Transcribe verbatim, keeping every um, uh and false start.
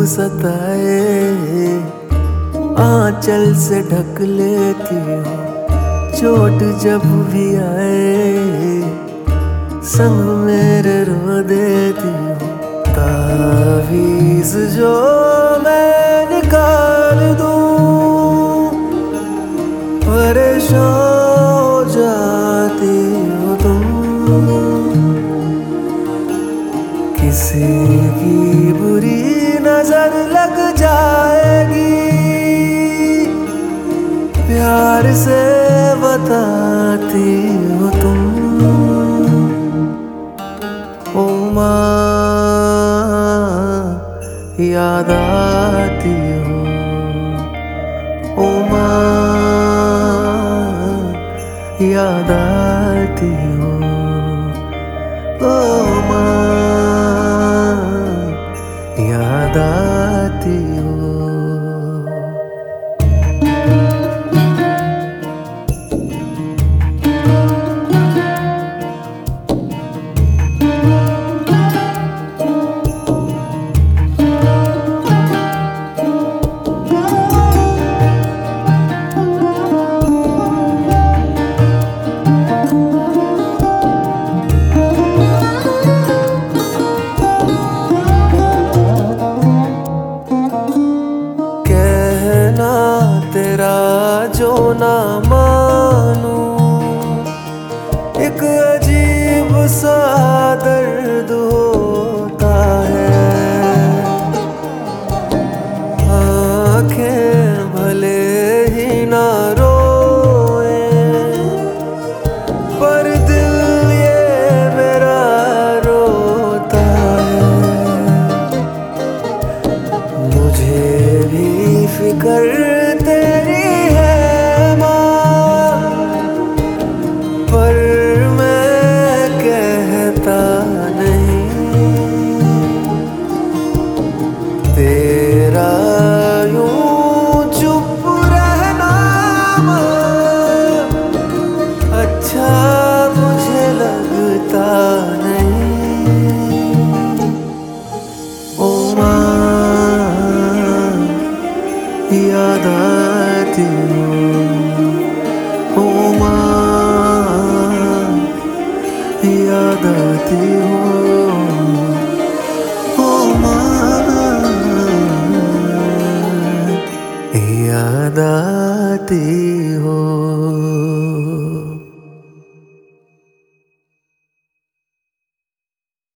सताए, आंचल से ढक लेती हो चोट जब भी आए, संग मेरे रो देती हो। तावीज़ जो मैं निकाल दूं, परेशान हो जाती हो तुम। किसी की बुरी नजर लग जाएगी, प्यार से बताती हो तुम। ओ माँ याद आती हो, ओ माँ याद आती हो, ओ माँ याद आती हो। तेरा जो ना मानूं, एक अजीब सा दर्द होता है। आँखें भले ही ना रोए, पर दिल ये मेरा रोता है। मुझे भी फिक्र तेरी है माँ, पर मैं कहता नहीं। तेरा यूं चुप रहना माँ, अच्छा मुझे लगता नहीं। ओ माँ याद आती हो, ओ माँ याद आती हो, ओ माँ याद आती हो।